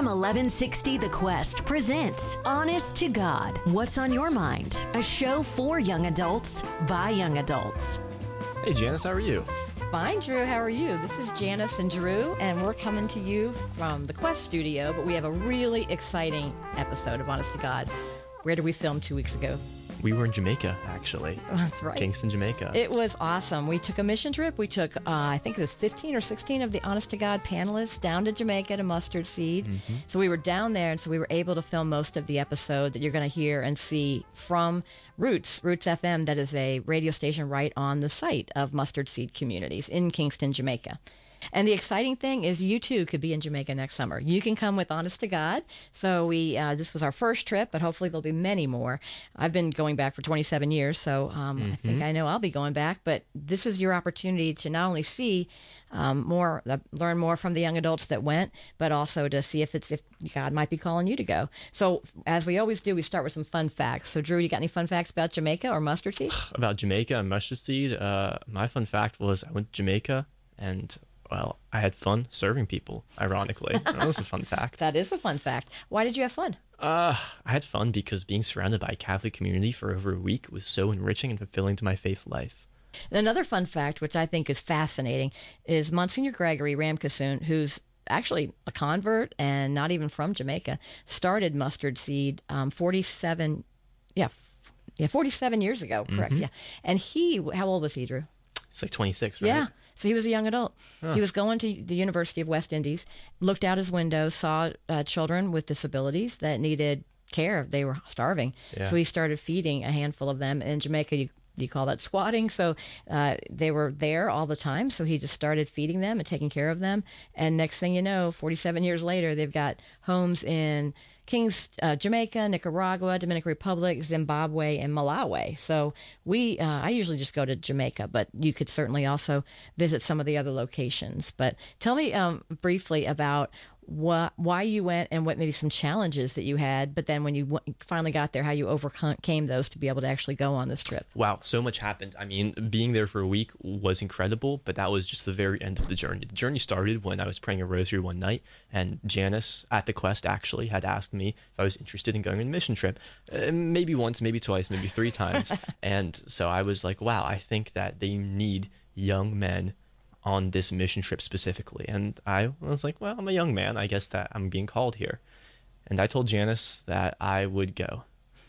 AM 1160 The Quest presents Honest to God, What's on Your Mind? A show for young adults by young adults. Hey Janice, how are you? Fine, Drew. How are you? This is Janice and Drew, and we're coming to you from the Quest studio, but we have a really exciting episode of Honest to God. Where did we film 2 weeks ago? We were in Jamaica, actually. That's right. Kingston, Jamaica. It was awesome. We took a mission trip. We took, I think it was 15 or 16 of the Honest to God panelists down to Jamaica to Mustard Seed. Mm-hmm. So we were down there, and so we were able to film most of the episode that you're going to hear and see from Roots FM. That is a radio station right on the site of Mustard Seed Communities in Kingston, Jamaica. And the exciting thing is you, too, could be in Jamaica next summer. You can come with Honest to God. So this was our first trip, but hopefully there'll be many more. I've been going back for 27 years, so I think I know I'll be going back. But this is your opportunity to not only see more, learn more from the young adults that went, but also to see if God might be calling you to go. So as we always do, we start with some fun facts. So Drew, you got any fun facts about Jamaica or Mustard Seed? About Jamaica and Mustard Seed, my fun fact was I went to Jamaica and... well, I had fun serving people, ironically. That was a fun fact. That is a fun fact. Why did you have fun? I had fun because being surrounded by a Catholic community for over a week was so enriching and fulfilling to my faith life. Another fun fact, which I think is fascinating, is Monsignor Gregory Ramkissoon, who's actually a convert and not even from Jamaica, started Mustard Seed 47 years ago, correct? Mm-hmm. Yeah. And how old was he, Drew? It's like 26, right? Yeah. So he was a young adult. Huh. He was going to the University of West Indies, looked out his window, saw children with disabilities that needed care. They were starving. Yeah. So he started feeding a handful of them. In Jamaica, you call that squatting. So they were there all the time. So he just started feeding them and taking care of them. And next thing you know, 47 years later, they've got homes in Jamaica, Nicaragua, Dominican Republic, Zimbabwe, and Malawi. So I usually just go to Jamaica, but you could certainly also visit some of the other locations. But tell me briefly about why you went and what maybe some challenges that you had, but then when you finally got there, how you overcame those to be able to actually go on this trip. Wow, so much happened. I mean, being there for a week was incredible, but that was just the very end of the journey. The journey started when I was praying a rosary one night, and Janice at the Quest actually had asked me if I was interested in going on a mission trip. Maybe once, maybe twice, maybe 3 times. And so I was like, wow, I think that they need young men on this mission trip specifically. And I was like, well, I'm a young man. I guess that I'm being called here. And I told Janice that I would go.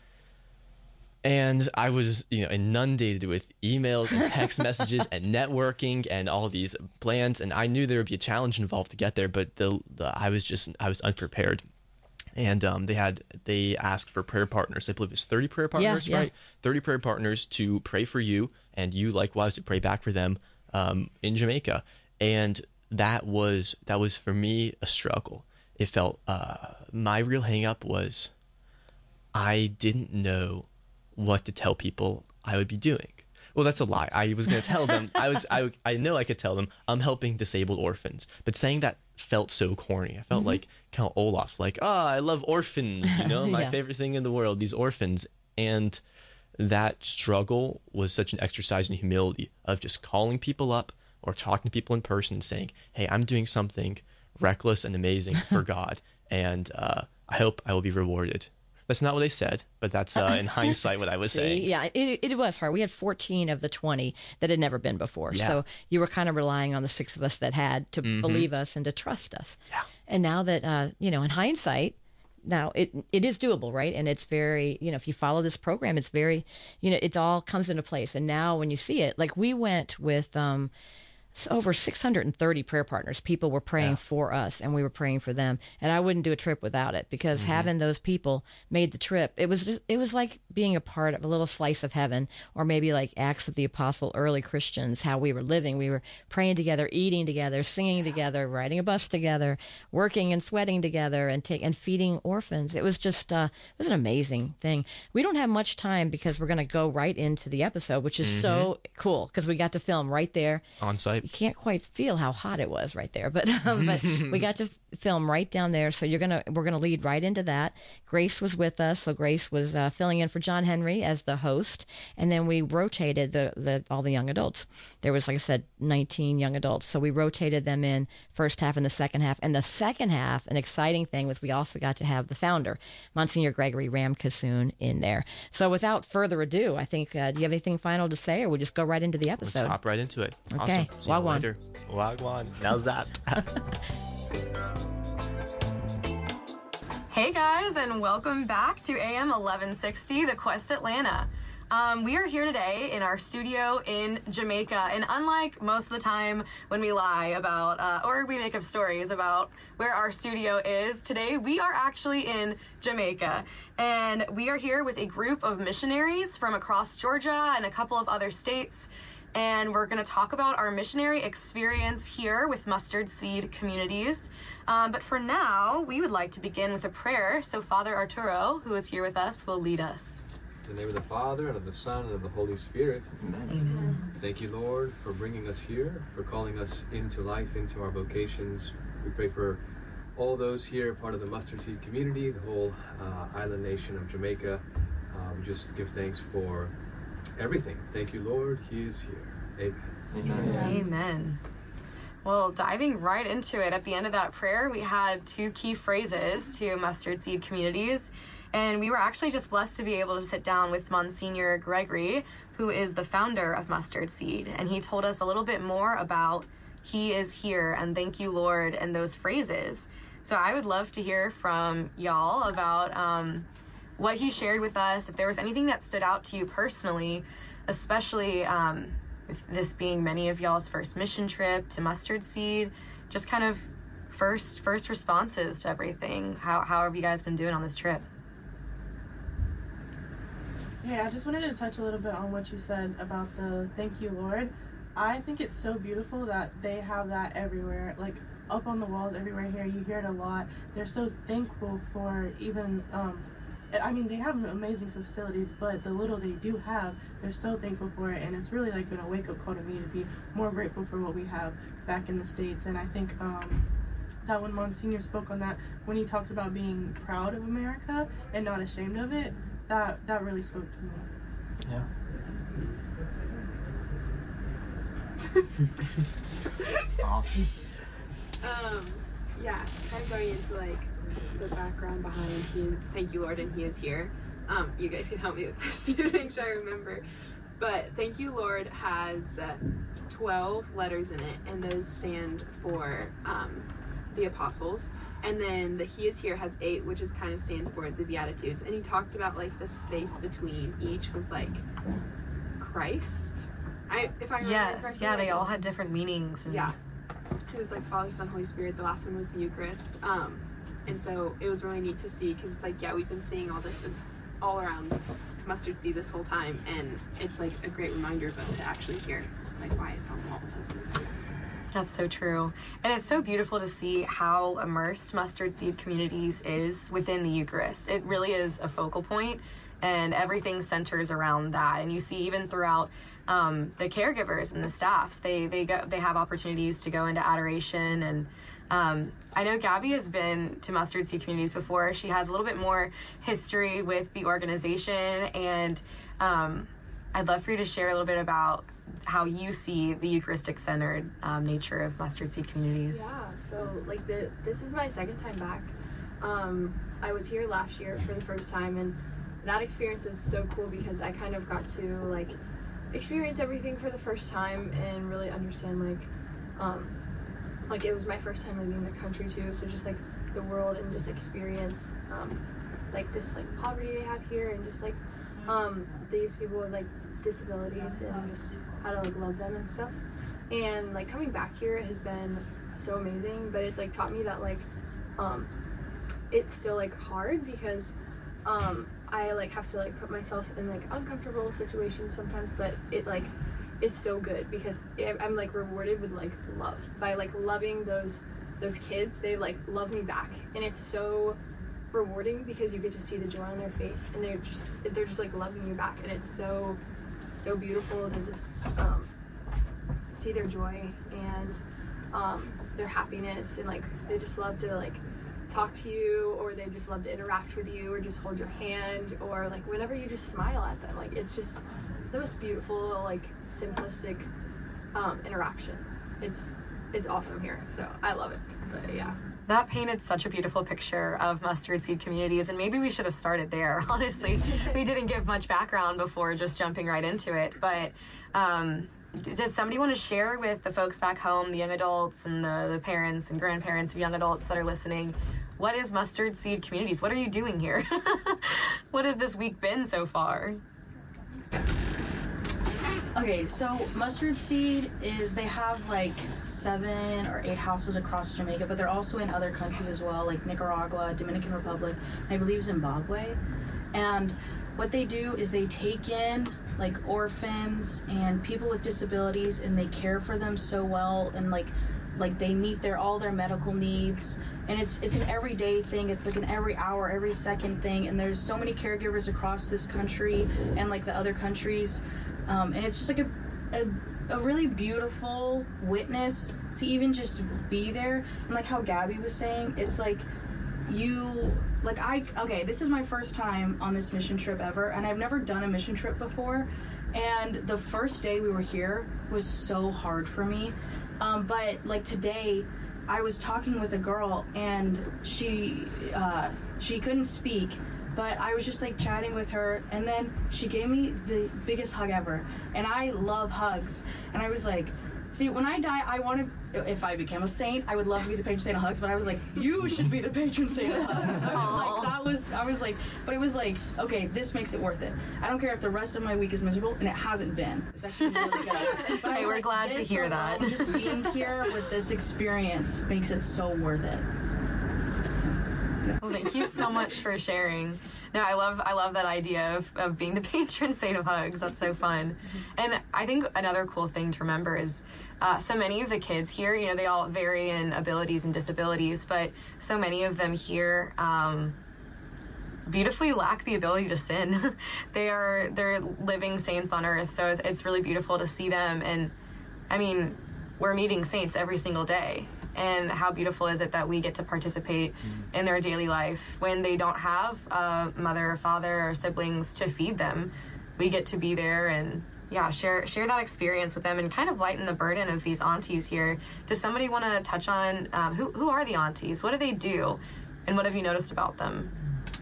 And I was, inundated with emails and text messages and networking and all these plans. And I knew there would be a challenge involved to get there, but I was unprepared. And they asked for prayer partners. I believe it's 30 prayer partners, right? 30 prayer partners to pray for you, and you likewise to pray back for them in Jamaica. And that was for me a struggle. It felt my real hang up was I didn't know what to tell people I would be doing. Well, that's a lie. I was going to tell them I know I could tell them I'm helping disabled orphans, but saying that felt so corny. I felt like Count Olaf, like, I love orphans, my favorite thing in the world, these orphans. And that struggle was such an exercise in humility of just calling people up or talking to people in person and saying, hey, I'm doing something reckless and amazing for God, and I hope I will be rewarded. That's not what they said, but that's in hindsight what I was saying. Yeah, it was hard. We had 14 of the 20 that had never been before. Yeah. So you were kind of relying on the 6 of us that had to believe us and to trust us. Yeah. And now that, in hindsight, now it is doable, right? And it's very, if you follow this program, it's very, it all comes into place. And now when you see it, like we went with over 630 prayer partners. People were praying for us, and we were praying for them. And I wouldn't do a trip without it, because having those people made the trip. It was like being a part of a little slice of heaven, or maybe like Acts of the Apostle, early Christians, how we were living. We were praying together, eating together, singing together, riding a bus together, working and sweating together, and feeding orphans. It was just it was an amazing thing. We don't have much time because we're going to go right into the episode, which is so cool because we got to film right there on site. You can't quite feel how hot it was right there, but we got to film right down there. So we're gonna lead right into that. Grace was with us, so Grace was filling in for John Henry as the host, and then we rotated all the young adults. There was, like I said, 19 young adults, so we rotated them in first half and the second half. And the second half, an exciting thing was we also got to have the founder, Monsignor Gregory Ramkissoon, in there. So without further ado, I think, do you have anything final to say, or we just go right into the episode? Let's hop right into it. Okay. Awesome. See you later. Wagwan. Now's that. Hey guys, and welcome back to AM 1160, The Quest Atlanta. We are here today in our studio in Jamaica, and unlike most of the time when we lie about, or we make up stories about where our studio is, today we are actually in Jamaica, and we are here with a group of missionaries from across Georgia and a couple of other states, and we're going to talk about our missionary experience here with Mustard Seed Communities. But for now, we would like to begin with a prayer, so Father Arturo, who is here with us, will lead us. In the name of the Father, and of the Son, and of the Holy Spirit. Amen. Thank you, Lord, for bringing us here, for calling us into life, into our vocations. We pray for all those here, part of the Mustard Seed community, the whole island nation of Jamaica. We just give thanks for everything. Thank you, Lord. He is here. Amen. Amen. Well, diving right into it, at the end of that prayer, we had two key phrases to Mustard Seed Communities. And we were actually just blessed to be able to sit down with Monsignor Gregory, who is the founder of Mustard Seed. And he told us a little bit more about He is here and thank you, Lord, and those phrases. So I would love to hear from y'all about what he shared with us, if there was anything that stood out to you personally, especially with this being many of y'all's first mission trip to Mustard Seed, just kind of first responses to everything. How have you guys been doing on this trip? Yeah, I just wanted to touch a little bit on what you said about the thank you, Lord. I think it's so beautiful that they have that everywhere, like up on the walls everywhere here. You hear it a lot. They're so thankful for even, they have amazing facilities, but the little they do have, they're so thankful for it. And it's really like been a wake-up call to me to be more grateful for what we have back in the States. And I think that when Monsignor spoke on that, when he talked about being proud of America and not ashamed of it, that really spoke to me. Yeah. Awesome. Yeah, kind of going into like the background behind thank you, Lord, and He is here. You guys can help me with this to make sure I remember. But thank you, Lord has 12 letters in it, and those stand for the apostles. And then the He is here has 8, which is kind of stands for the Beatitudes. And he talked about like the space between each was like Christ. If I remember correctly, yeah, they all had different meanings. And yeah, it was like Father, Son, Holy Spirit. The last one was the Eucharist. And so it was really neat to see, because it's like, yeah, we've been seeing all this all around Mustard Seed this whole time, and it's like a great reminder, but to actually hear like why it's on the walls has been nice. That's so true. And it's so beautiful to see how immersed Mustard Seed Communities is within the Eucharist. It really is a focal point, and everything centers around that. And you see even throughout the caregivers and the staffs, they have opportunities to go into adoration. And I know Gabby has been to Mustard Seed Communities before. She has a little bit more history with the organization, and I'd love for you to share a little bit about how you see the Eucharistic-centered nature of Mustard Seed Communities. Yeah, so like this is my second time back. I was here last year for the first time, and that experience is so cool because I kind of got to like experience everything for the first time and really understand like it was my first time leaving the country too, so just like the world and just experience like this like poverty they have here, and just like these people with like disabilities, and just how to like love them and stuff. And like coming back here has been so amazing, but it's like taught me that like it's still like hard, because I like have to like put myself in like uncomfortable situations sometimes, but it like is so good because I'm like rewarded with like love by like loving those kids. They like love me back, and it's so rewarding because you get to see the joy on their face, and they're just like loving you back, and it's so beautiful to just see their joy and their happiness, and like they just love to like talk to you, or they just love to interact with you, or just hold your hand, or like whenever you just smile at them. Like it's just the most beautiful, like simplistic interaction. It's awesome here, so I love it. But yeah. That painted such a beautiful picture of Mustard Seed Communities, and maybe we should have started there, honestly. We didn't give much background before just jumping right into it, but does somebody want to share with the folks back home, the young adults and the parents and grandparents of young adults that are listening, what is Mustard Seed Communities? What are you doing here? What has this week been so far? Okay, so Mustard Seed they have like 7 or 8 houses across Jamaica, but they're also in other countries as well, like Nicaragua, Dominican Republic, and I believe Zimbabwe. And what they do is they take in like orphans and people with disabilities, and they care for them so well, and like they meet all their medical needs, and it's an everyday thing. It's like an every hour, every second thing, and there's so many caregivers across this country and like the other countries. And it's just like a really beautiful witness to even just be there. And like how Gabby was saying, it's like this is my first time on this mission trip ever, and I've never done a mission trip before. And the first day we were here was so hard for me. But like today, I was talking with a girl, and she couldn't speak, but I was just like chatting with her, and then she gave me the biggest hug ever, and I love hugs. And I was like, see, when I die, if I became a saint, I would love to be the patron saint of hugs, but I was like, you should be the patron saint of hugs. I was like, but it was like, okay, this makes it worth it. I don't care if the rest of my week is miserable, and it hasn't been. It's actually really good. But hey, we're glad to hear that. Just being here with this experience makes it so worth it. Well, thank you so much for sharing. No, I love that idea of being the patron saint of hugs. That's so fun. And I think another cool thing to remember is so many of the kids here, you know, they all vary in abilities and disabilities, but so many of them here beautifully lack the ability to sin. They're living saints on earth, so it's really beautiful to see them. And I mean, we're meeting saints every single day. And how beautiful is it that we get to participate in their daily life when they don't have a mother or father or siblings to feed them. We get to be there and share that experience with them and kind of lighten the burden of these aunties here. Does somebody want to touch on who are the aunties? What do they do? And what have you noticed about them?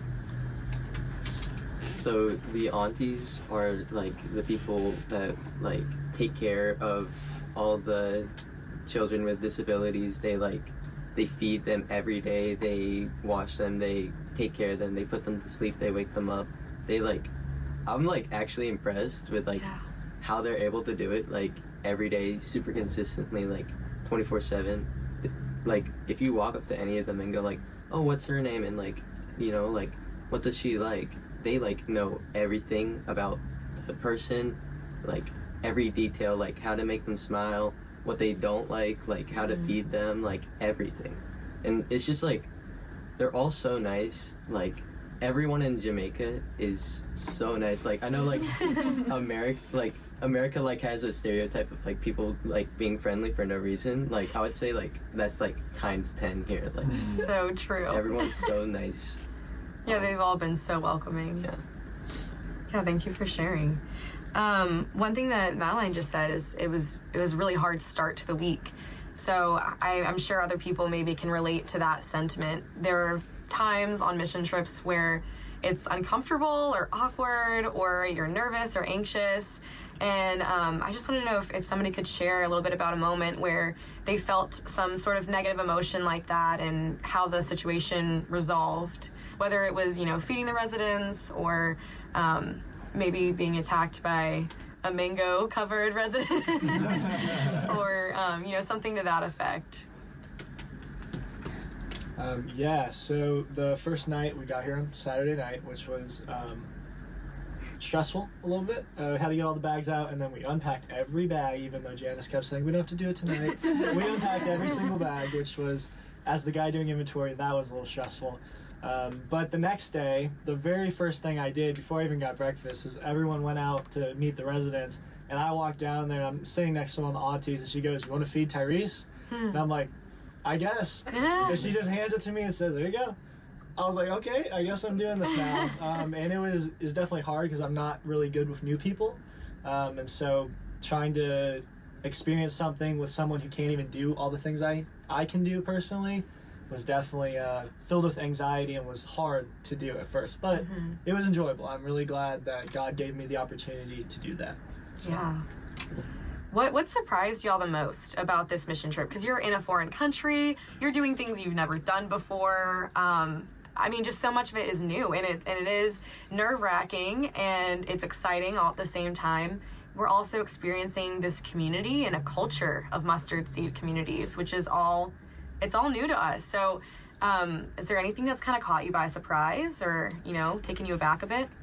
So the aunties are like the people that like take care of all the children with disabilities. They feed them every day, they wash them, they take care of them, they put them to sleep, they wake them up. I'm like actually impressed with how they're able to do it like every day, super consistently, like 24/7. Like if you walk up to any of them and go like, oh, what's her name, and like, you know, like what does she like, they like know everything about the person, like every detail, like how to make them smile, what they don't like how to feed them, like everything. And it's just like they're all so nice. Like everyone in Jamaica is so nice. Like I know like America like has a stereotype of like people like being friendly for no reason. Like I would say like that's like times 10 here. Like so true. Everyone's so nice. Yeah, they've all been so welcoming. Yeah, thank you for sharing. One thing that Madeline just said is it was a really hard start to the week. So I'm sure other people maybe can relate to that sentiment. There are times on mission trips where it's uncomfortable or awkward, or you're nervous or anxious. And I just want to know if somebody could share a little bit about a moment where they felt some sort of negative emotion like that and how the situation resolved, whether it was, you know, feeding the residents or maybe being attacked by a mango-covered resident or, you know, something to that effect. So the first night we got here on Saturday night, which was stressful a little bit. We had to get all the bags out, and then we unpacked every bag, even though Janice kept saying, we don't have to do it tonight. We unpacked every single bag, which was, as the guy doing inventory, that was a little stressful. But the next day, the very first thing I did before I even got breakfast is everyone went out to meet the residents, And I walk down there, I'm sitting next to one of the aunties, and she goes, "You want to feed Tyrese?" And I'm like, "I guess." And she just hands it to me and says, "There you go." I was like, "Okay, I guess I'm doing this now." And it's definitely hard because I'm not really good with new people. And so trying to experience something with someone who can't even do all the things I can do personally was definitely filled with anxiety and was hard to do at first. But it was enjoyable. I'm really glad that God gave me the opportunity to do that. So. Yeah. What surprised y'all the most about this mission trip? Because you're in a foreign country, you're doing things you've never done before. I mean, just so much of it is new, and it is nerve-wracking, and it's exciting all at the same time. We're also experiencing this community and a culture of mustard seed communities, which is all new to us. So is there anything that's kind of caught you by surprise or, taken you aback a bit?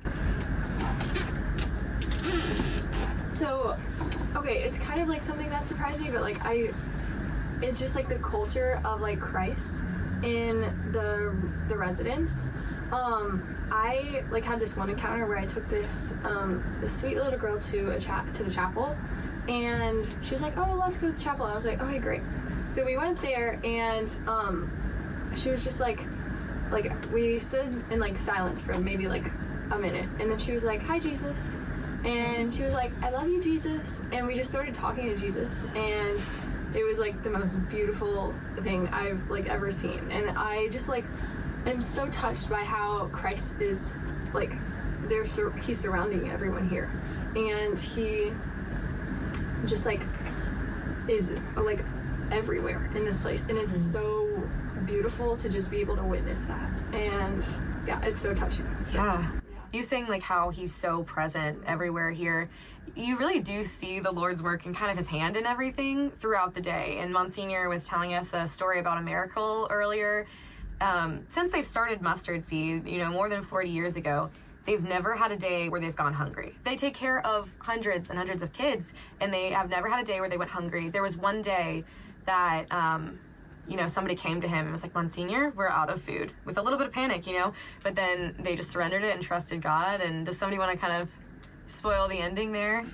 So, okay, it's kind of like something that surprised me, but it's just like the culture of like Christ in the residence. I had this one encounter where I took this sweet little girl to the chapel, and she was like, "Oh, let's go to the chapel." And I was like, "Okay, great." So we went there, and she was just like we stood in silence for maybe a minute, and then she was like, "Hi, Jesus," and she was like, "I love you, Jesus," and we just started talking to Jesus, and it was the most beautiful thing I've ever seen, and I just am so touched by how Christ is he's surrounding everyone here, and he just is everywhere in this place, and it's so beautiful to just be able to witness that, and yeah, it's so touching. Yeah. You saying how he's so present everywhere here, you really do see the Lord's work and kind of his hand in everything throughout the day. And Monsignor was telling us a story about a miracle earlier. Since they've started Mustard Seed, more than 40 years ago, they've never had a day where they've gone hungry. They take care of hundreds and hundreds of kids, and they have never had a day where they went hungry. There was one day that somebody came to him and was like, "Monsignor, we're out of food," with a little bit of panic, but then they just surrendered it and trusted God. And does somebody want to kind of spoil the ending there?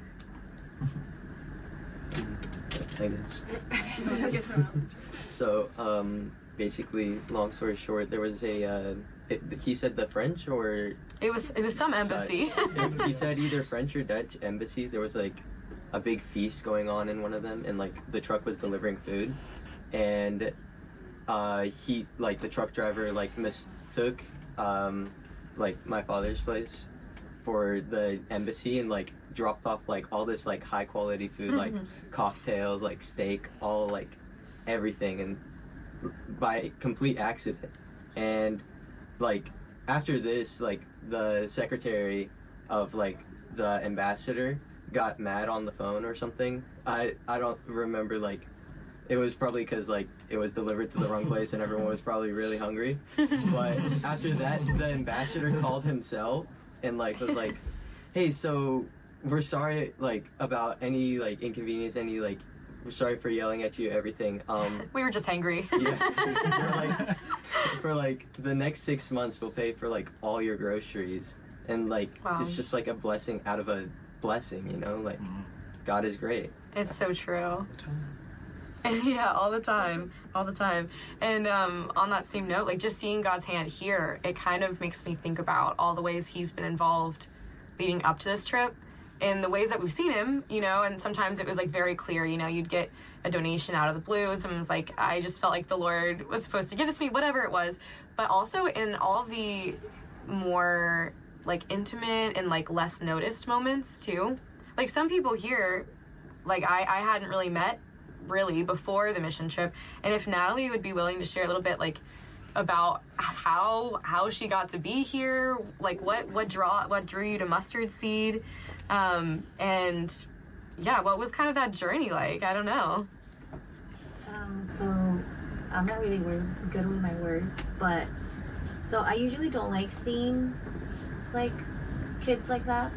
I guess. So, basically, long story short, there was he said the French or? It was some embassy. He said either French or Dutch embassy. There was a big feast going on in one of them, and the truck was delivering food. And he the truck driver mistook my father's place for the embassy, and dropped off all this high quality food, cocktails, steak, all everything, and by complete accident. And after this, the secretary of the ambassador got mad on the phone or something. I don't remember it was probably because it was delivered to the wrong place and everyone was probably really hungry. But after that, the ambassador called himself and was like, "Hey, so we're sorry about any inconvenience, we're sorry for yelling at you, everything. We were just hangry." Yeah. For the next 6 months we'll pay for all your groceries, and wow. It's just a blessing out of a blessing, God is great. It's so true. Yeah, all the time. And on that same note, just seeing God's hand here, it kind of makes me think about all the ways he's been involved leading up to this trip, and the ways that we've seen him, and sometimes it was very clear, you'd get a donation out of the blue, and someone's like, "I just felt like the Lord was supposed to give this to me," whatever it was. But also in all of the more intimate and less noticed moments too. Some people here, I hadn't really met really before the mission trip, and if Natalie would be willing to share a little bit about how she got to be here, what drew you to Mustard Seed, and yeah, what was kind of that journey like? I don't know. So I'm not really good with my words, but so I usually don't like seeing kids like that.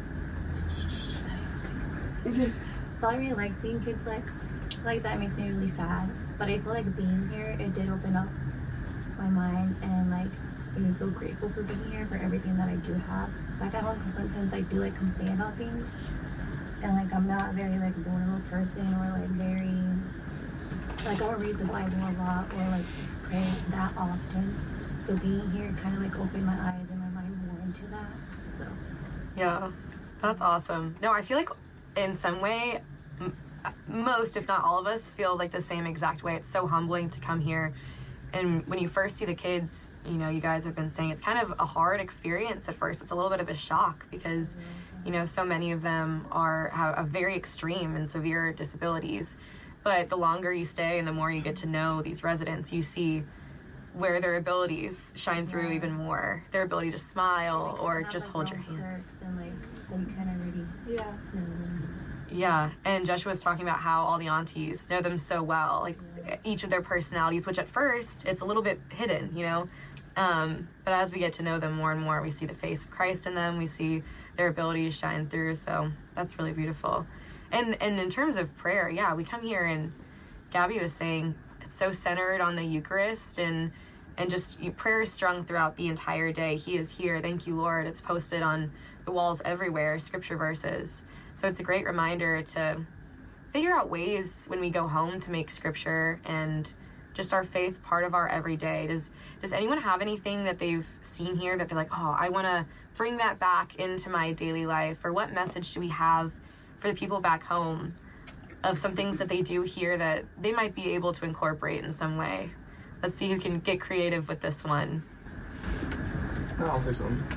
So I really like seeing kids like that. It makes me really sad, but I feel being here, it did open up my mind and made me feel grateful for being here, for everything that I do have. Back at home, sometimes I do complain about things, and like I'm not a very like vulnerable person or like very like I don't read the Bible a lot or like pray that often. So being here kind of like opened my eyes and my mind more into that. So Yeah, that's awesome. No, I feel like in some way, most, if not all of us, feel like the same exact way. It's so humbling to come here. And when you first see the kids, you know, you guys have been saying it's kind of a hard experience at first. It's a little bit of a shock because, you know, so many of them have a very extreme and severe disabilities. But the longer you stay and the more you get to know these residents, you see where their abilities shine through even more. Their ability to smile or just hold your hand. Perks and like, so you kind of really know them. Yeah, and Joshua was talking about how all the aunties know them so well, like each of their personalities, which at first it's a little bit hidden, you know. But as we get to know them more and more, we see the face of Christ in them. We see their abilities shine through. So that's really beautiful. And in terms of prayer, yeah, we come here and Gabby was saying it's so centered on the Eucharist and just prayer is strung throughout the entire day. He is here. Thank you, Lord. It's posted on the walls everywhere, scripture verses. So it's a great reminder to figure out ways when we go home to make scripture and just our faith part of our everyday. Does anyone have anything that they've seen here that they're like, oh, I want to bring that back into my daily life? Or what message do we have for the people back home of some things that they do here that they might be able to incorporate in some way? Let's see who can get creative with this one. I'll say something.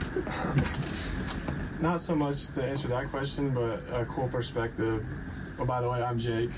Not so much to answer that question, but a cool perspective. Oh, by the way, I'm Jake.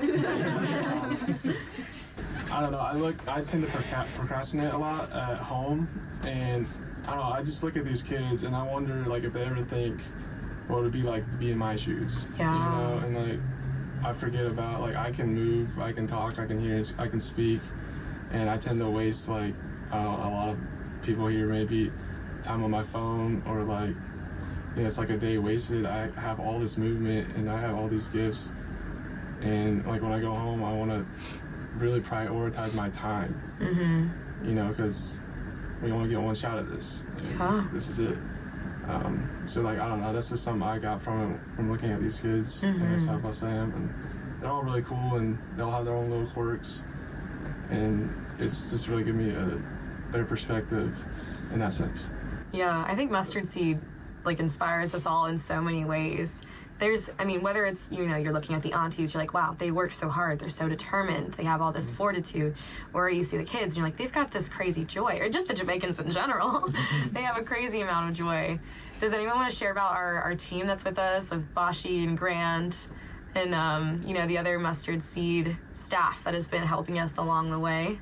I don't know, I tend to procrastinate a lot at home, and I don't know, I just look at these kids and I wonder like if they ever think what it would be like to be in my shoes. Yeah. You know, and like I forget about like I can move, I can talk, I can hear, I can speak, and I tend to waste like a lot of people here maybe time on my phone or like, you know, it's like a day wasted. I have all this movement and I have all these gifts, and like when I go home I want to really prioritize my time. Mm-hmm. You know, because we only get one shot at this. Yeah. This is it. So like I don't know, that's just something I got from looking at these kids. Mm-hmm. And that's how blessed I am, and they're all really cool and they all have their own little quirks, and it's just really given me a better perspective in that sense. Yeah, I think Mustard Seed like inspires us all in so many ways. I mean, whether it's, you know, you're looking at the aunties, you're like, wow, they work so hard, they're so determined, they have all this fortitude. Or you see the kids and you're like, they've got this crazy joy. Or just the Jamaicans in general. They have a crazy amount of joy. Does anyone want to share about our team that's with us, of Bashi and Grant and, you know, the other Mustard Seed staff that has been helping us along the way?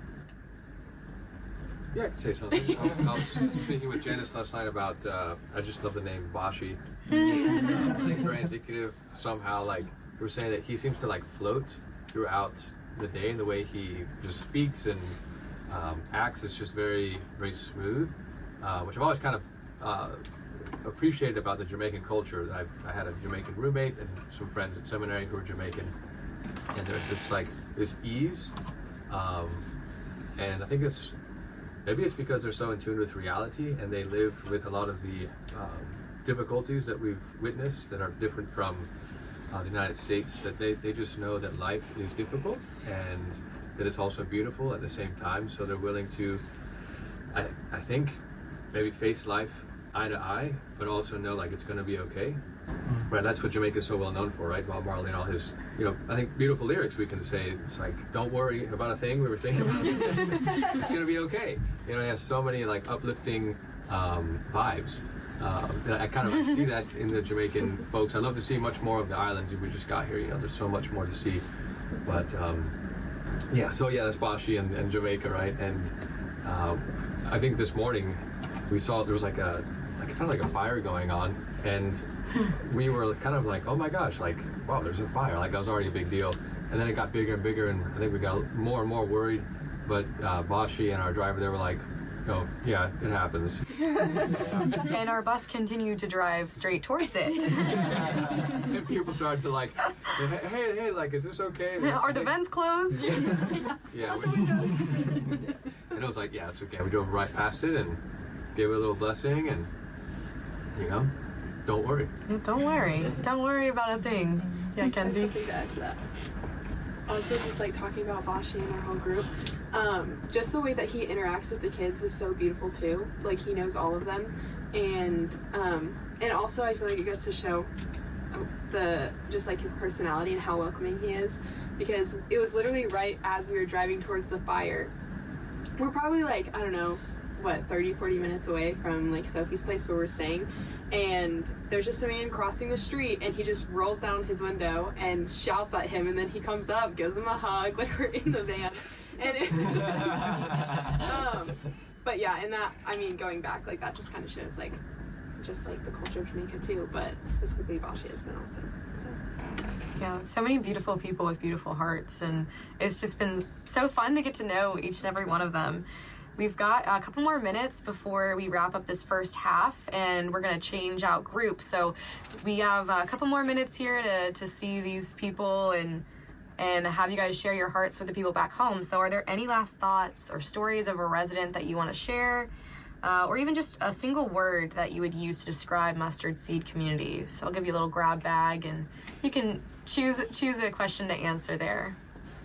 Yeah, I can say something. I was speaking with Janice last night about, I just love the name Bashi. I think it's very indicative somehow, like, we're saying that he seems to, like, float throughout the day, and the way he just speaks and acts is just very, very smooth, which I've always kind of appreciated about the Jamaican culture. I had a Jamaican roommate and some friends at seminary who were Jamaican, and there's this, like, this ease, and I think maybe it's because they're so in tune with reality and they live with a lot of the difficulties that we've witnessed that are different from the United States, that they just know that life is difficult and that it's also beautiful at the same time. So they're willing to, I think, maybe face life eye to eye, but also know like it's going to be okay. Right, that's what Jamaica is so well known for, right? Bob Marley and all his, you know, I think beautiful lyrics we can say. It's like, don't worry about a thing we were thinking about. It's gonna be okay. You know, he has so many like uplifting vibes. And I kind of see that in the Jamaican folks. I'd love to see much more of the islands we just got here. You know, there's so much more to see. But yeah, so yeah, that's Bashi and Jamaica, right? And I think this morning we saw there was like kind of like a fire going on, and we were kind of like, oh my gosh, like, wow, there's a fire. Like, that was already a big deal. And then it got bigger and bigger, and I think we got more and more worried. But Bashi and our driver, they were like, oh, yeah, it happens. And our bus continued to drive straight towards it. And people started to like, hey, like, is this okay? Are the vents closed? Yeah. And it was like, yeah, it's okay. We drove right past it and gave it a little blessing, and, you know, don't worry. Yeah, don't worry. Don't worry about a thing. Yeah, Kenzie? Something to add to that. Also, just like talking about Vashi and our whole group, just the way that he interacts with the kids is so beautiful too. Like, he knows all of them, and also I feel like it goes to show just like his personality and how welcoming he is, because it was literally right as we were driving towards the fire. We're probably like, I don't know, 30-40 minutes away from like Sophie's place where we're staying, and there's just a man crossing the street, and he just rolls down his window and shouts at him, and then he comes up, gives him a hug, like we're in the van, and but yeah, and that, I mean, going back, like that just kind of shows like just like the culture of Jamaica too, but specifically Vashi has been awesome. So. Yeah, so many beautiful people with beautiful hearts, and it's just been so fun to get to know each and every one of them. We've got a couple more minutes before we wrap up this first half, and we're going to change out groups. So we have a couple more minutes here to see these people and have you guys share your hearts with the people back home. So are there any last thoughts or stories of a resident that you want to share? Or even just a single word that you would use to describe Mustard Seed Communities. I'll give you a little grab bag, and you can choose a question to answer there.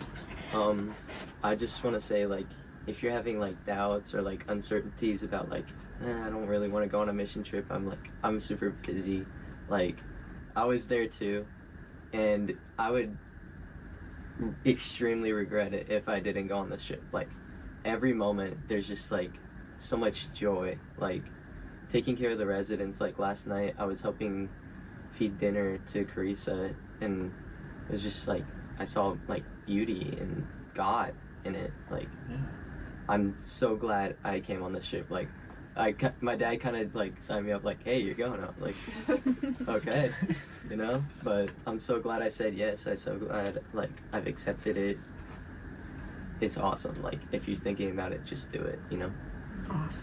I just want to say, like, if you're having like doubts or like uncertainties about like, I don't really want to go on a mission trip, I'm super busy. Like, I was there too, and I would extremely regret it if I didn't go on this trip. Like, every moment there's just like so much joy, like taking care of the residents. Like last night I was helping feed dinner to Carissa, and it was just like I saw like beauty and God in it. Like, I'm so glad I came on this trip. Like, my dad kind of like signed me up, like, hey, you're going. I was like, okay, you know. But I'm so glad I said yes. I'm so glad like I've accepted it. It's awesome. Like, if you're thinking about it, just do it, you know. Awesome.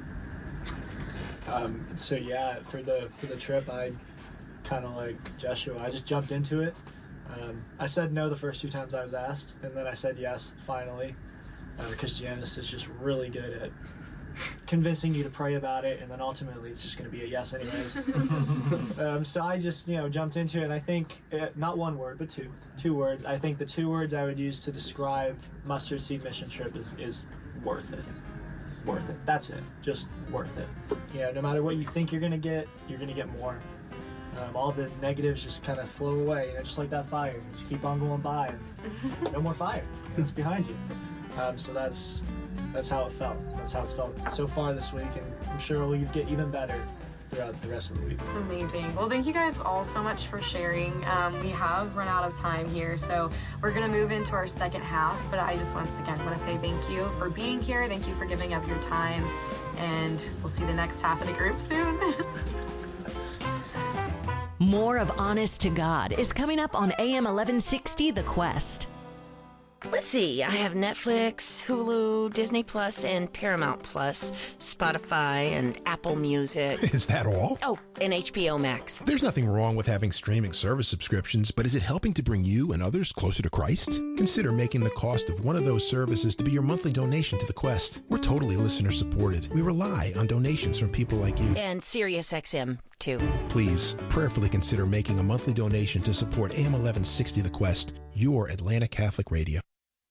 So yeah, for the trip, I kind of like Joshua. I just jumped into it. I said no the first 2 times I was asked, and then I said yes finally, because Janice is just really good at convincing you to pray about it, and then ultimately it's just going to be a yes anyways. So I just jumped into it, and I think not one word but two words. I think the 2 words I would use to describe Mustard Seed Mission Trip is worth it. Worth it. That's it. Just worth it. No matter what you think you're gonna get more. All the negatives just kind of flow away, just like that fire. You just keep on going by, and no more fire. It's behind you. So that's how it felt. That's how it's felt so far this week, and I'm sure it'll get even better throughout the rest of the week. Amazing. Well, thank you guys all so much for sharing. We have run out of time here, so we're going to move into our second half, but I just once again want to say thank you for being here. Thank you for giving up your time, and we'll see the next half of the group soon. More of Honest to God is coming up on AM 1160 The Quest. Let's see, I have Netflix, Hulu, Disney Plus, and Paramount Plus, Spotify, and Apple Music. Is that all? Oh, and HBO Max. There's nothing wrong with having streaming service subscriptions, but is it helping to bring you and others closer to Christ? Consider making the cost of one of those services to be your monthly donation to the Quest. We're totally listener supported. We rely on donations from people like you. And SiriusXM, too. Please, prayerfully consider making a monthly donation to support AM 1160 The Quest, your Atlanta Catholic radio.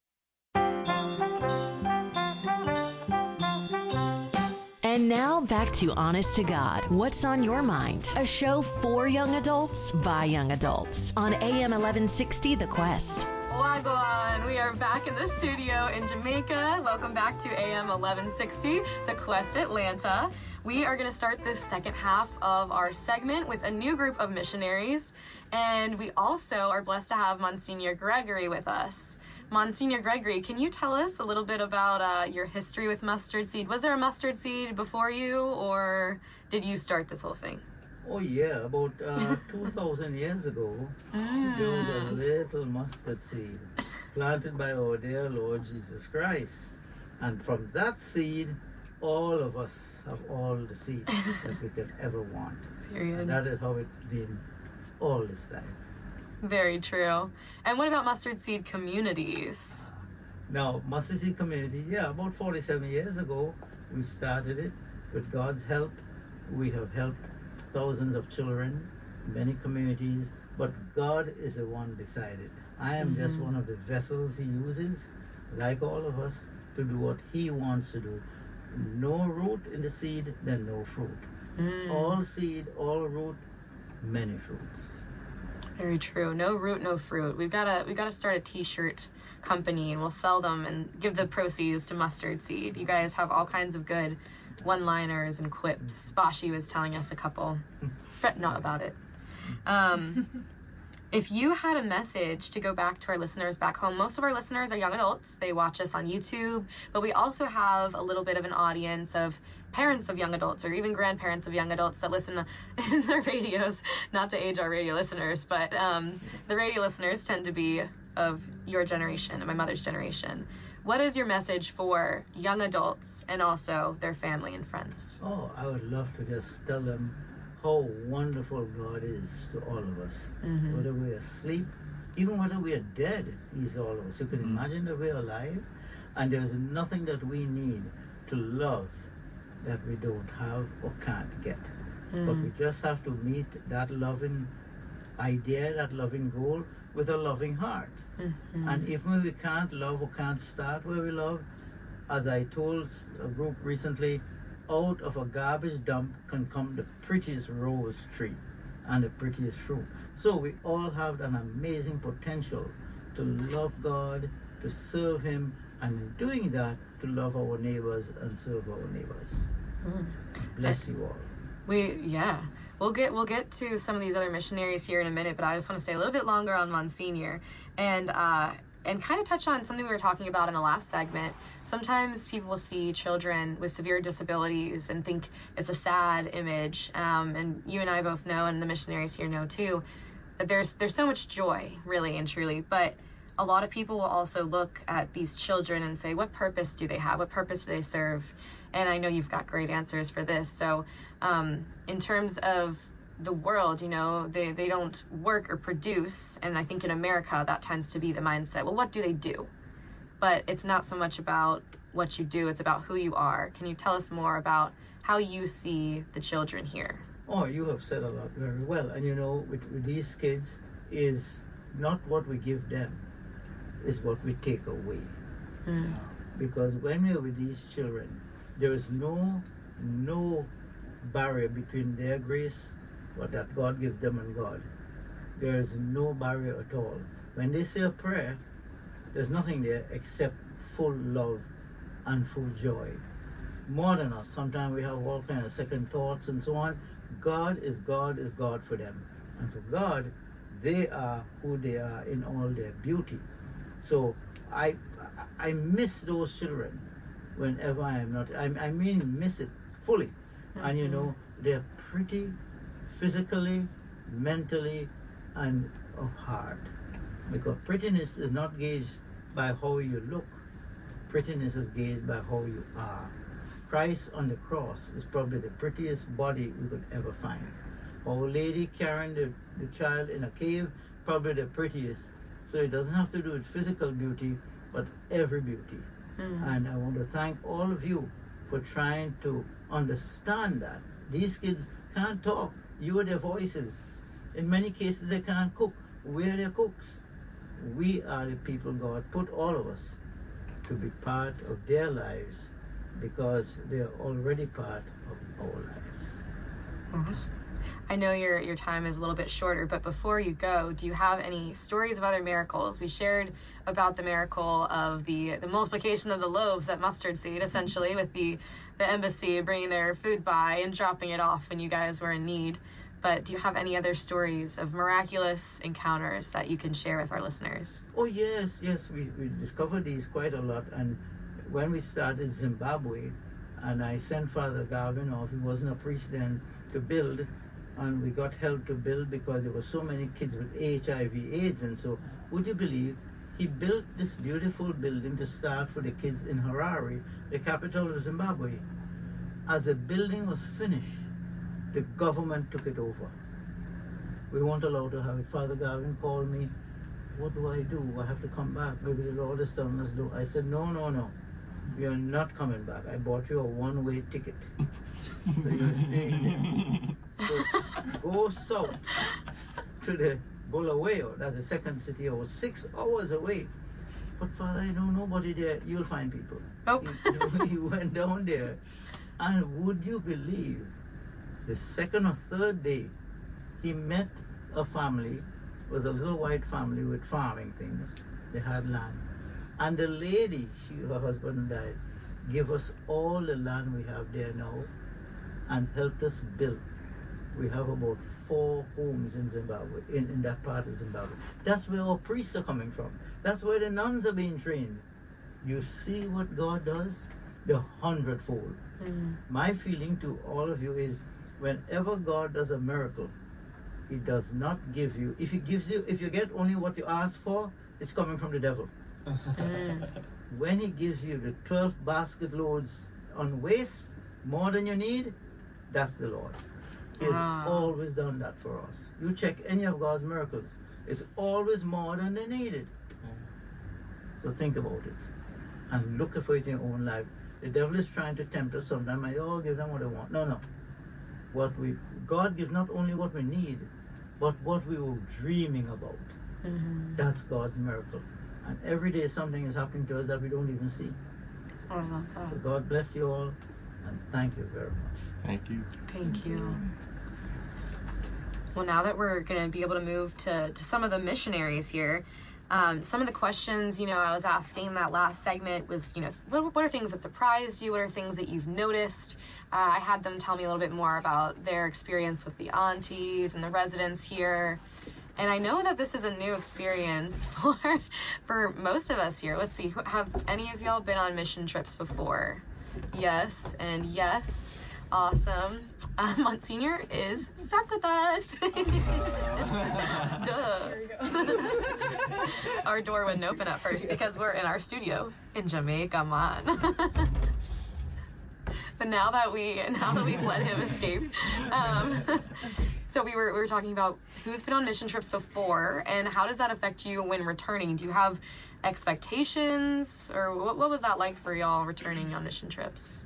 And now back to Honest to God. What's on your mind? A show for young adults by young adults on AM 1160 The Quest. Wagwan! We are back in the studio in Jamaica. Welcome back to AM 1160 The Quest Atlanta. We are going to start this second half of our segment with a new group of missionaries, and we also are blessed to have Monsignor Gregory with us. Monsignor Gregory, can you tell us a little bit about your history with Mustard Seed? Was there a Mustard Seed before you, or did you start this whole thing? Oh yeah, about 2,000 years ago, there was a little mustard seed planted by our dear Lord Jesus Christ. And from that seed, all of us have all the seeds that we could ever want. Period. And that is how it's been all this time. Very true. And what about Mustard Seed Communities? Now, Mustard Seed Community, about 47 years ago, we started it. With God's help, we have helped thousands of children, many communities, but God is the one beside it. I am just one of the vessels he uses, like all of us, to do what he wants to do. No root in the seed, then no fruit. All seed, all root, many fruits. Very true. No root, no fruit. We've gotta start a t-shirt company, and we'll sell them and give the proceeds to Mustard Seed. You guys have all kinds of good one-liners and quips. Bashi was telling us a couple. Fret not about it. If you had a message to go back to our listeners back home, most of our listeners are young adults. They watch us on YouTube, but we also have a little bit of an audience of parents of young adults or even grandparents of young adults that listen in their radios, not to age our radio listeners, but the radio listeners tend to be of your generation and my mother's generation. What is your message for young adults and also their family and friends? Oh, I would love to just tell them how wonderful God is to all of us. Whether we're asleep, even whether we're dead, he's all of us. You can imagine that we're alive, and there's nothing that we need to love that we don't have or can't get. But we just have to meet that loving idea, that loving goal, with a loving heart. And even if we can't love or can't start where we love, as I told a group recently, out of a garbage dump can come the prettiest rose tree and the prettiest fruit. So we all have an amazing potential to love God, to serve him, and in doing that, to love our neighbors and serve our neighbors. Bless you all. We'll get to some of these other missionaries here in a minute, but I just want to stay a little bit longer on Monsignor and kind of touch on something we were talking about in the last segment. Sometimes people will see children with severe disabilities and think it's a sad image. And you and I both know, and the missionaries here know too, that there's so much joy, really and truly. But a lot of people will also look at these children and say, what purpose do they have? What purpose do they serve? And I know you've got great answers for this. So in terms of the world, you know, they don't work or produce, and I think in America that tends to be the mindset. Well, what do they do? But it's not so much about what you do, it's about who you are. Can you tell us more about how you see the children here? Oh, you have said a lot very well. And you know, with these kids, is not what we give them, is what we take away. Because when we're with these children, there is no barrier between their grace, what that God gives them, and God. There is no barrier at all. When they say a prayer, there's nothing there except full love and full joy. More than us. Sometimes we have all kinds of second thoughts and so on. God is God for them. And for God, they are who they are in all their beauty. So I miss those children whenever I am not. I mean miss it fully. And you know, they're pretty physically, mentally, and of heart. Because prettiness is not gauged by how you look. Prettiness is gauged by how you are. Christ on the cross is probably the prettiest body we could ever find. Our lady carrying the child in a cave, probably the prettiest. So it doesn't have to do with physical beauty, but every beauty. And I want to thank all of you for trying to understand that. These kids can't talk. You are their voices. In many cases, they can't cook. We're their cooks. We are the people God put all of us to be part of their lives because they're already part of our lives. Awesome. I know your time is a little bit shorter, but before you go, do you have any stories of other miracles? We shared about the miracle of the multiplication of the loaves at Mustard Seed, essentially, with the embassy bringing their food by and dropping it off when you guys were in need. But do you have any other stories of miraculous encounters that you can share with our listeners? Oh, yes. We discovered these quite a lot. And when we started Zimbabwe, and I sent Father Garvin off, he wasn't a priest then, to build, and we got help to build because there were so many kids with HIV/AIDS. And so, would you believe, he built this beautiful building to start for the kids in Harare, the capital of Zimbabwe. As the building was finished, the government took it over. We weren't allowed to have it. Father Garvin called me, what do? I have to come back. Maybe the Lord is telling us to. I said, no. You're not coming back. I bought you a one-way ticket. So you're staying there. So go south to the Bulawayo. That's the second city. I was 6 hours away. But Father, I don't know nobody there. You'll find people. Oh. He went down there. And would you believe, the second or third day, he met a family. It was a little white family with farming things. They had land. And the lady, her husband died, gave us all the land we have there now and helped us build. We have about 4 homes in Zimbabwe, in that part of Zimbabwe. That's where our priests are coming from. That's where the nuns are being trained. You see what God does? The 100-fold. My feeling to all of you is, whenever God does a miracle, He does not give you. If He gives you, if you get only what you ask for, it's coming from the devil. When He gives you the 12 basket loads on waste, more than you need, that's the Lord. He has always done that for us. You check any of God's miracles, it's always more than they needed. So think about it and look for it in your own life. The devil is trying to tempt us sometimes. Give them what they want. No. God gives not only what we need, but what we were dreaming about. That's God's miracle. And every day something is happening to us that we don't even see. Oh, I love that. So God bless you all, and thank you very much. Thank you. Thank you. Well, now that we're going to be able to move to some of the missionaries here, some of the questions, I was asking in that last segment was, what are things that surprised you? What are things that you've noticed? I had them tell me a little bit more about their experience with the aunties and the residents here. And I know that this is a new experience for most of us here. Let's see, have any of y'all been on mission trips before? Yes, and yes. Awesome. Monsignor is stuck with us. Duh. Our door wouldn't open at first because we're in our studio in Jamaica, man. But now that we've let him escape, so we were talking about who's been on mission trips before and how does that affect you when returning? Do you have expectations, or what was that like for y'all returning on mission trips?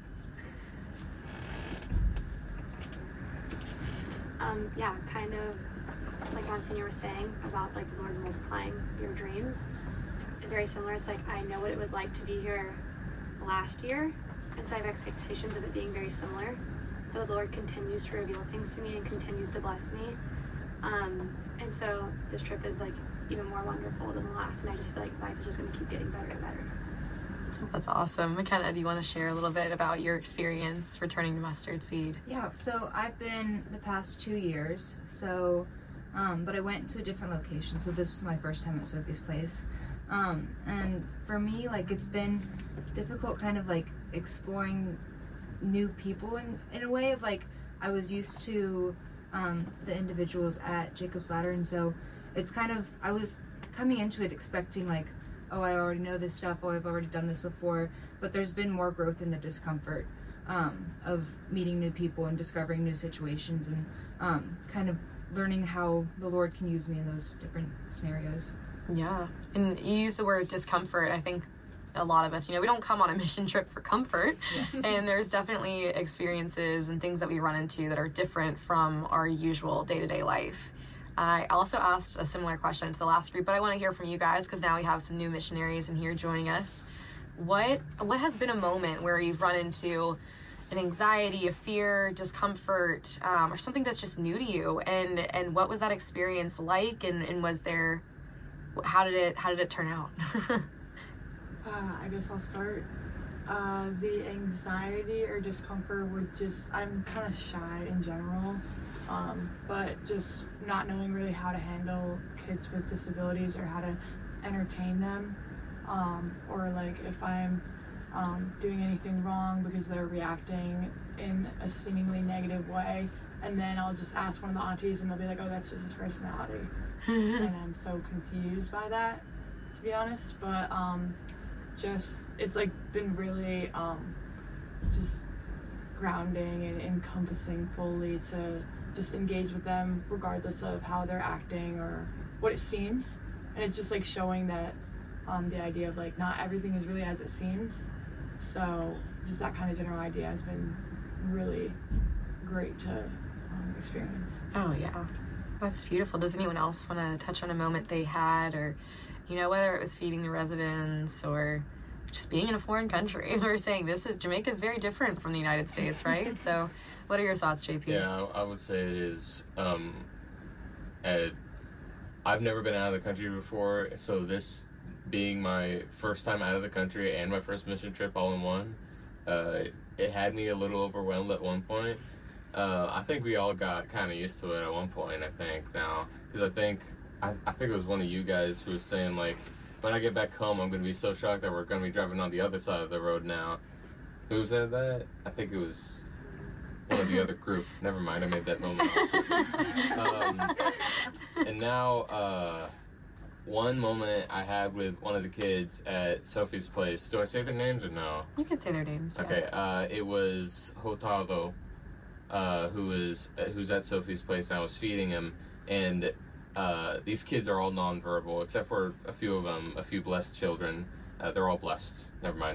Yeah, kind of like Monsignor was saying about like the Lord multiplying your dreams. Very similar. It's like I know what it was like to be here last year, and so I have expectations of it being very similar. But the Lord continues to reveal things to me and continues to bless me. And so this trip is like even more wonderful than the last, and I just feel like life is just going to keep getting better and better. That's awesome. McKenna, do you want to share a little bit about your experience returning to Mustard Seed? Yeah, so I've been the past 2 years, but I went to a different location, so this is my first time at Sophie's Place. And for me, like, it's been difficult kind of like exploring new people in a way of like, I was used to the individuals at Jacob's Ladder, and so it's kind of, I was coming into it expecting like, oh, I already know this stuff, I've already done this before, but there's been more growth in the discomfort of meeting new people and discovering new situations and kind of learning how the Lord can use me in those different scenarios. Yeah, and you use the word discomfort. I think a lot of us, we don't come on a mission trip for comfort, and there's definitely experiences and things that we run into that are different from our usual day-to-day life. I also asked a similar question to the last group, but I want to hear from you guys because now we have some new missionaries in here joining us. What has been a moment where you've run into an anxiety, a fear, discomfort, or something that's just new to you? And what was that experience like? And was there, how did it turn out? I guess I'll start. The anxiety or discomfort would I'm kind of shy in general. But just not knowing really how to handle kids with disabilities or how to entertain them, or like if I'm doing anything wrong because they're reacting in a seemingly negative way, and then I'll just ask one of the aunties and they'll be like, oh, that's just his personality. And I'm so confused by that, to be honest. But it's like been really just grounding and encompassing fully to just engage with them regardless of how they're acting or what it seems. And it's just like showing that the idea of like not everything is really as it seems. So just that kind of general idea has been really great to experience. Oh yeah, that's beautiful. Does anyone else want to touch on a moment they had, or whether it was feeding the residents or just being in a foreign country? We were saying Jamaica's very different from the United States, right? So what are your thoughts, JP? Yeah, I would say it is. I've never been out of the country before, so this being my first time out of the country and my first mission trip all in one, it had me a little overwhelmed at one point. I think we all got kind of used to it at one point, I think, now. Because I think it was one of you guys who was saying, like, when I get back home, I'm going to be so shocked that we're going to be driving on the other side of the road now. Who said that? I think it was one of the other group. Never mind, I made that moment. And now, one moment I had with one of the kids at Sophie's place. Do I say their names or no? You can say their names. Okay, it was Hotado, who's at Sophie's place, and I was feeding him, and these kids are all nonverbal, except for a few of them, a few blessed children. They're all blessed. Never mind.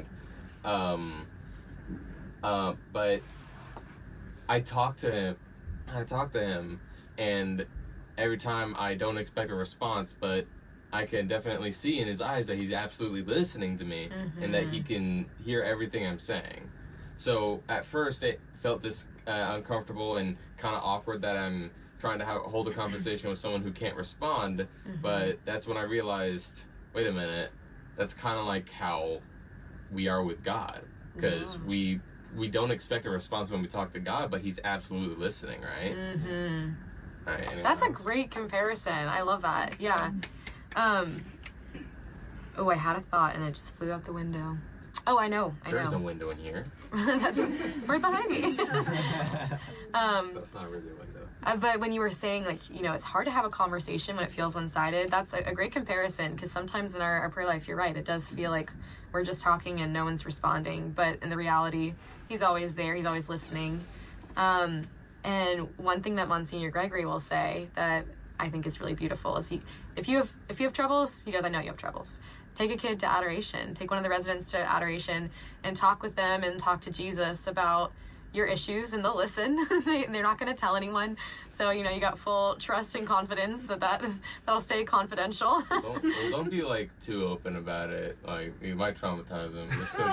But I talked to him, and every time I don't expect a response, but I can definitely see in his eyes that he's absolutely listening to me, and that he can hear everything I'm saying. So at first it felt uncomfortable and kind of awkward that I'm trying to hold a conversation with someone who can't respond, but that's when I realized, wait a minute, that's kind of like how we are with God, because we don't expect a response when we talk to God, but he's absolutely listening, right? All right, that's a great comparison. I love that. Yeah. Oh, I had a thought and it just flew out the window. Oh, I know. There's no window in here. That's right behind me. That's not really a window. But when you were saying, like, it's hard to have a conversation when it feels one-sided, that's a great comparison, because sometimes in our prayer life, you're right, it does feel like we're just talking and no one's responding, but in the reality, he's always there, he's always listening. And one thing that Monsignor Gregory will say that I think is really beautiful is if you have troubles, he goes, I know you have troubles. Take a kid to adoration. Take one of the residents to adoration and talk with them and talk to Jesus about your issues, and they'll listen. They're not going to tell anyone. So, you got full trust and confidence that'll stay confidential. Don't be too open about it. Like, you might traumatize them.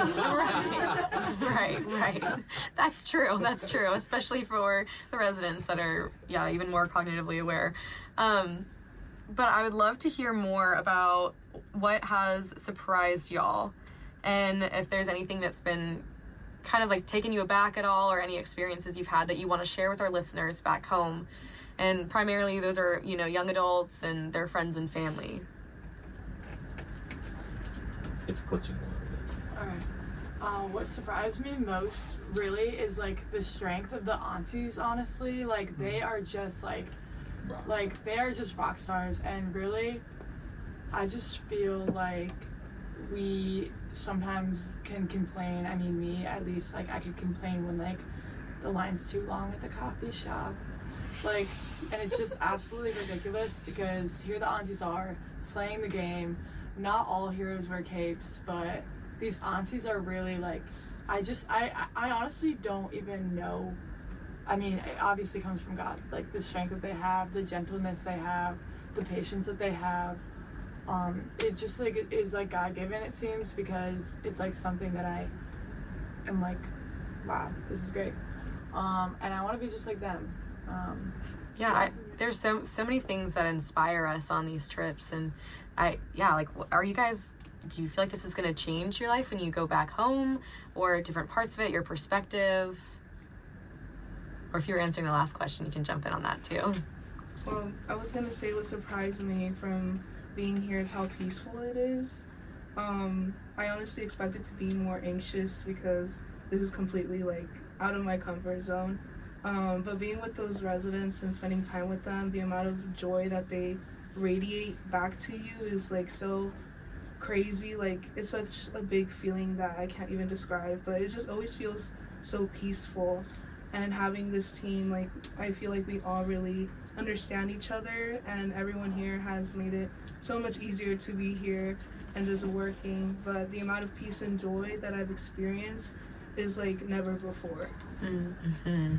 Right. That's true. Especially for the residents that are, even more cognitively aware. But I would love to hear more about what has surprised y'all, and if there's anything that's been kind of taken you aback at all, or any experiences you've had that you want to share with our listeners back home. And primarily those are, young adults and their friends and family. It's glitching. All right. What surprised me most really is the strength of the aunties, honestly. They are just they are just rock stars, and really I just feel like we sometimes can complain. I mean, me at least, I could complain when the line's too long at the coffee shop, and it's just absolutely ridiculous, because here the aunties are slaying the game. Not all heroes wear capes, but these aunties are really I honestly don't even know. I mean, it obviously comes from God, the strength that they have, the gentleness they have, the patience that they have. It just is God-given, it seems, because it's something that I am wow, this is great. And I want to be just like them. There's so many things that inspire us on these trips, and are you guys, do you feel like this is going to change your life when you go back home, or different parts of it, your perspective? Or if you were answering the last question, you can jump in on that too. Well, I was going to say what surprised me from being here is how peaceful it is. I honestly expected to be more anxious, because this is completely out of my comfort zone. But being with those residents and spending time with them, the amount of joy that they radiate back to you is so crazy. It's such a big feeling that I can't even describe, but it just always feels so peaceful. And having this team, I feel like we all really understand each other, and everyone here has made it so much easier to be here. and just working, but the amount of peace and joy that I've experienced is like never before. Mm-hmm.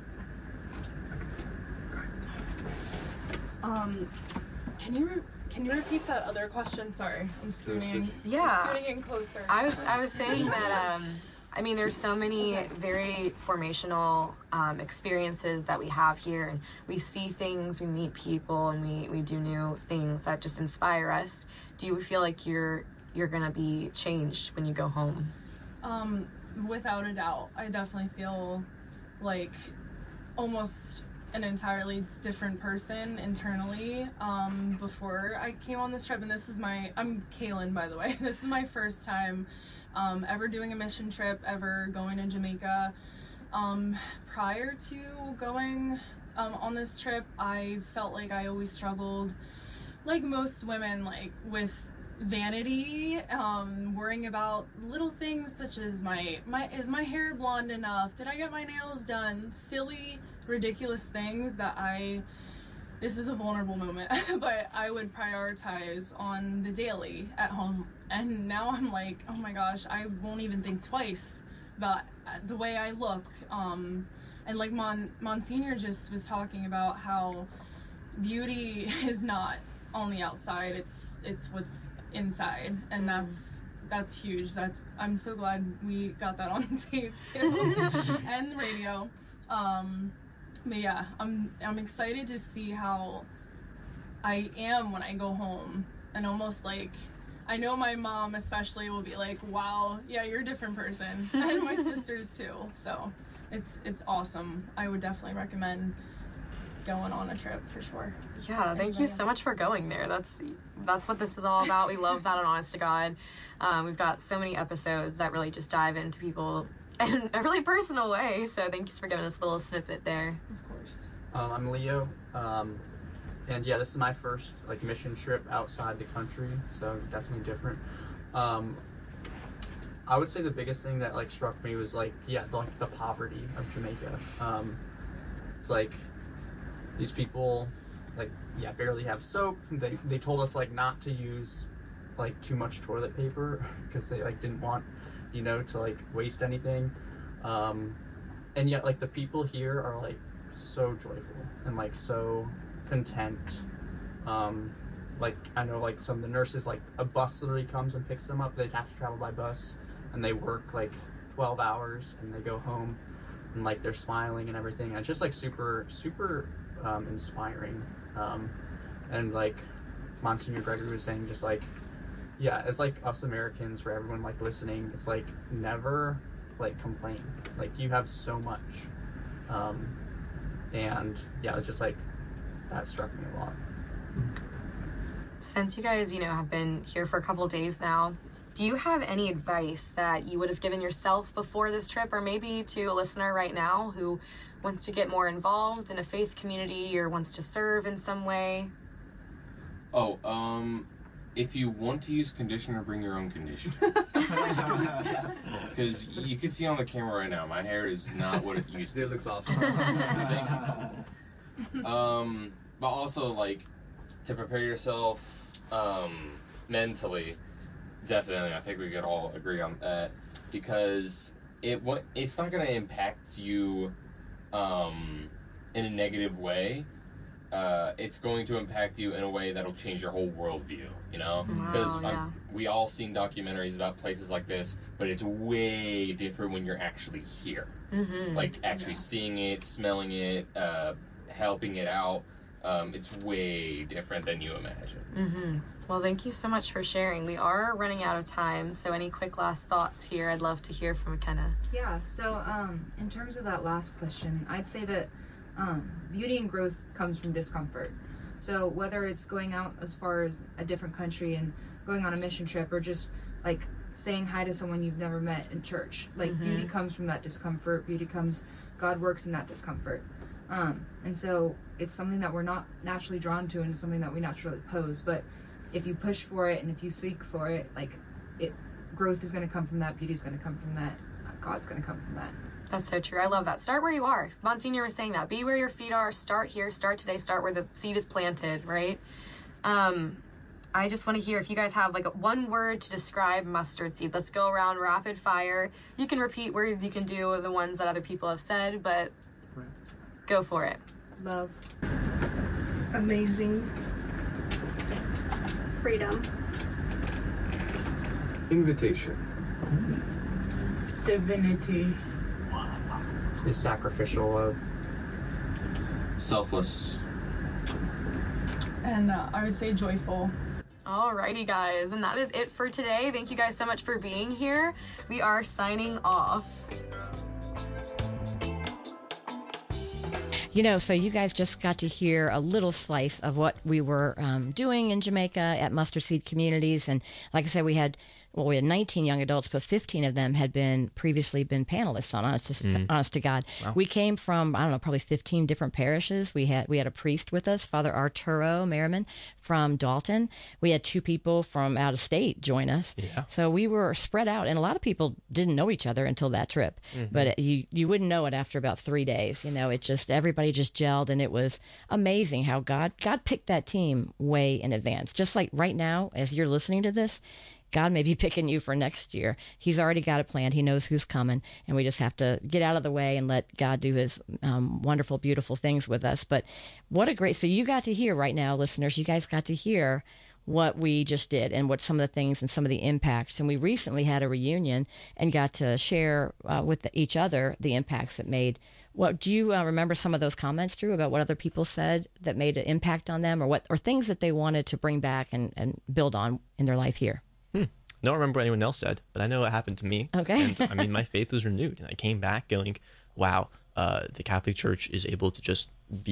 Can you repeat that other question? Sorry, I'm scooting. Yeah. I'm scooting in closer. I was saying that I mean, there's so many very formational experiences that we have here, and we see things, we meet people, and we do new things that just inspire us. Do you feel like you're gonna be changed when you go home? Without a doubt, I definitely feel like almost an entirely different person internally before I came on this trip. And this is I'm Kaylin, by the way. This is my first time ever doing a mission trip, ever going to Jamaica. Prior to going on this trip, I felt like I always struggled, like most women, like with vanity, worrying about little things such as is my hair blonde enough? Did I get my nails done? Silly, ridiculous things that this is a vulnerable moment, but I would prioritize on the daily at home. And now I'm like, oh my gosh, I won't even think twice about the way I look. And like Monsignor just was talking about how beauty is not on the outside, it's what's inside, and that's huge. I'm so glad we got that on tape too and the radio. But yeah, I'm excited to see how I am when I go home, and almost like I know my mom especially will be like, wow, yeah, you're a different person, and my sisters too. So it's awesome. I would definitely recommend going on a trip for sure. Yeah, thank you so much for going there. That's what this is all about. We love that on Honest to God. We've got so many episodes that really just dive into people in a really personal way. So thanks for giving us a little snippet there. Of course. I'm Leo, and yeah, this is my first like mission trip outside the country, so definitely different. I would say the biggest thing that like struck me was like the poverty of Jamaica. It's like these people barely have soap. They told us like not to use like too much toilet paper because they like didn't want to like waste anything, and yet like the people here are like so joyful and like so content. Like I know like some of the nurses, like a bus literally comes and picks them up. They have to travel by bus, and they work like 12 hours and they go home and like they're smiling and everything. And it's just like super inspiring. And like Monsignor Gregory was saying, just like, yeah, it's like us Americans, for everyone like listening, it's like never like complain. Like you have so much. And yeah, it's just like that struck me a lot. Since you guys, have been here for a couple of days now, do you have any advice that you would have given yourself before this trip, or maybe to a listener right now who wants to get more involved in a faith community or wants to serve in some way? If you want to use conditioner, bring your own conditioner. Because you can see on the camera right now, my hair is not what it used to. It looks awesome. Thank you. But also, like, to prepare yourself mentally, definitely, I think we could all agree on that, because it's not going to impact you in a negative way. It's going to impact you in a way that'll change your whole worldview, because we all seen documentaries about places like this, but it's way different when you're actually here. Like actually seeing it, smelling it, helping it out. It's way different than you imagine. Well, thank you so much for sharing. We are running out of time, so any quick last thoughts here? I'd love to hear from McKenna. Yeah, so in terms of that last question, I'd say that beauty and growth comes from discomfort. So whether it's going out as far as a different country and going on a mission trip, or just like saying hi to someone you've never met in church, like beauty comes from that discomfort. God works in that discomfort. And so it's something that we're not naturally drawn to, and it's something that we naturally pose. But if you push for it and if you seek for it, growth is going to come from that, beauty is going to come from that, God's going to come from that. That's so true. I love that. Start where you are. Monsignor was saying that. Be where your feet are. Start here. Start today. Start where the seed is planted, right? I just want to hear if you guys have like one word to describe Mustard Seed. Let's go around rapid fire. You can repeat words, you can do the ones that other people have said, but go for it. Love. Amazing. Freedom. Invitation. Divinity. Is sacrificial of. Selfless. And I would say joyful. Alrighty, guys, and that is it for today. Thank you guys so much for being here. We are signing off. You know, so you guys just got to hear a little slice of what we were doing in Jamaica at Mustard Seed Communities. And like I said, we had 19 young adults, but 15 of them had previously been panelists on Honest to God. Wow. We came from, I don't know, probably 15 different parishes. We had a priest with us, Father Arturo Merriman from Dalton. We had 2 people from out of state join us. Yeah. So we were spread out, and a lot of people didn't know each other until that trip. Mhm. But you wouldn't know it after about 3 days. You know, everybody just gelled, and it was amazing how God picked that team way in advance. Just like right now, as you're listening to this, God may be picking you for next year. He's already got it planned. He knows who's coming, and we just have to get out of the way and let God do his wonderful, beautiful things with us. But so you got to hear right now, listeners, you guys got to hear what we just did and what some of the things and some of the impacts. And we recently had a reunion and got to share with each other the impacts it made. What do you remember some of those comments, Drew, about what other people said that made an impact on them, or things that they wanted to bring back and build on in their life here? Don't remember what anyone else said, but I know what happened to me. Okay. And I mean, my faith was renewed, and I came back going, wow, the Catholic Church is able to just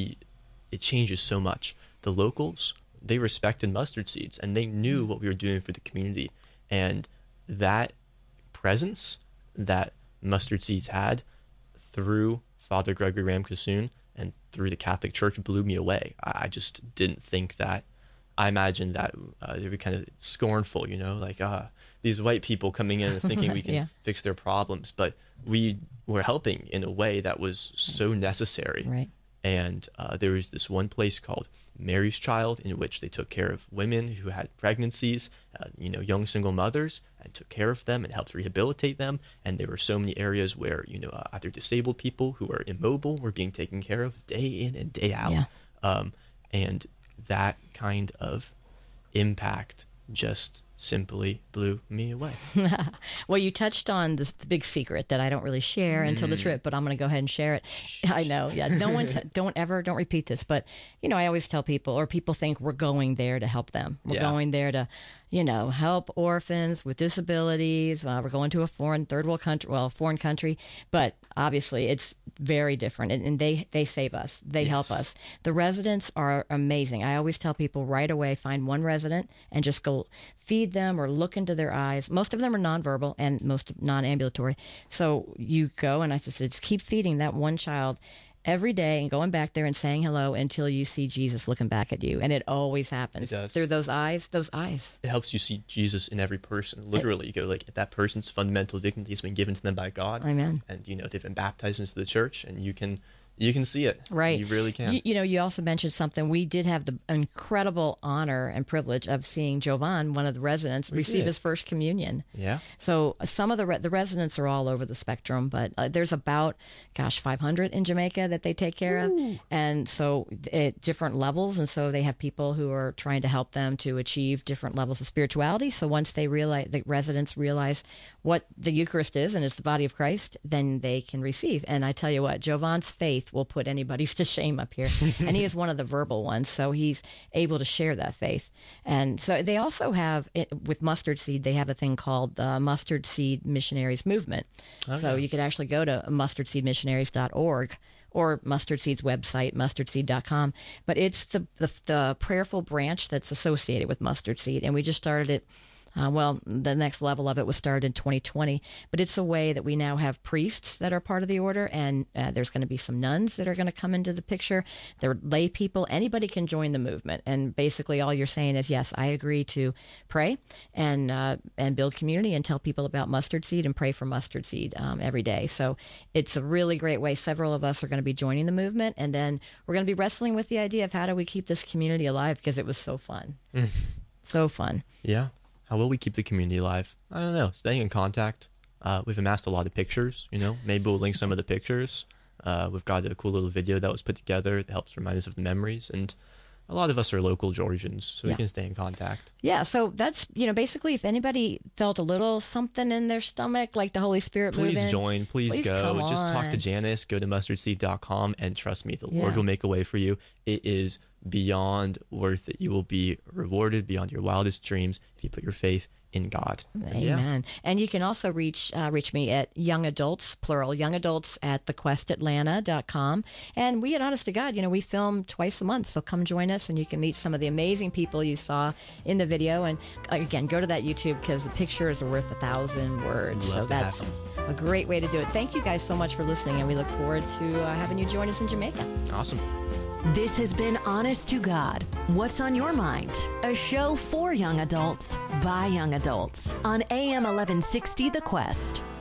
it changes so much. The locals, they respected Mustard Seeds, and they knew what we were doing for the community. And that presence that Mustard Seeds had through Father Gregory Ramkissoon and through the Catholic Church blew me away. I just didn't think that. I imagined that they were kind of scornful, you know, like these white people coming in and thinking we can fix their problems. But we were helping in a way that was so necessary. Right. And there was this one place called Mary's Child, in which they took care of women who had pregnancies, young single mothers, and took care of them and helped rehabilitate them. And there were so many areas where, either disabled people who were immobile were being taken care of day in and day out. Yeah. And that kind of impact just simply blew me away. Well, you touched on the big secret that I don't really share until the trip, but I'm going to go ahead and share it. I know. Yeah. No one, don't repeat this, but I always tell people, or people think we're going there to help them. We're going there to, help orphans with disabilities. We're going to a foreign country, but obviously it's very different, and they save us. They help us. The residents are amazing. I always tell people right away, find one resident and just go feed them or look into their eyes. Most of them are nonverbal and most non-ambulatory. So you go, and I just keep feeding that one child every day and going back there and saying hello until you see Jesus looking back at you. And it always happens. It does. Through those eyes. It helps you see Jesus in every person. Literally, you go like, that person's fundamental dignity has been given to them by God. Amen. And, they've been baptized into the church, and you can see it. Right. You really can. You also mentioned something. We did have the incredible honor and privilege of seeing Jovan, one of the residents, receive his first communion. Yeah. So some of the residents are all over the spectrum, but there's about, 500 in Jamaica that they take care of. And so at different levels. And so they have people who are trying to help them to achieve different levels of spirituality. So once the residents realize what the Eucharist is and it's the body of Christ, then they can receive. And I tell you what, Jovan's faith will put anybody's to shame up here. And he is one of the verbal ones, so he's able to share that faith. And so they also have, with Mustard Seed, they have a thing called the Mustard Seed Missionaries Movement. So you could actually go to mustardseedmissionaries.org or Mustard Seed's website, mustardseed.com. But it's the prayerful branch that's associated with Mustard Seed. And we just started it. The next level of it was started in 2020, but it's a way that we now have priests that are part of the order, and there's going to be some nuns that are going to come into the picture. They're lay people. Anybody can join the movement, and basically all you're saying is, yes, I agree to pray and build community and tell people about Mustard Seed and pray for Mustard Seed every day. So it's a really great way. Several of us are going to be joining the movement, and then we're going to be wrestling with the idea of how do we keep this community alive, because it was so fun. So fun. Yeah. How will we keep the community alive? I don't know. Staying in contact. We've amassed a lot of pictures, maybe we'll link some of the pictures. We've got a cool little video that was put together that helps remind us of the memories. And a lot of us are local Georgians, so we can stay in contact. Yeah, so that's, basically if anybody felt a little something in their stomach, like the Holy Spirit moving. Please join, please go. Just talk to Janice, go to mustardseed.com, and trust me, the Lord will make a way for you. It is beyond worth it. You will be rewarded beyond your wildest dreams if you put your faith in God. Amen. And you can also reach me at young adults, plural, young adults at thequestatlanta.com. And we at Honest to God, we film twice a month. So come join us and you can meet some of the amazing people you saw in the video. And again, go to that YouTube because the pictures are worth 1,000 words. So that's a great way to do it. Thank you guys so much for listening. And we look forward to having you join us in Jamaica. Awesome. This has been Honest to God. What's on your mind? A show for young adults by young adults on AM 1160 The Quest.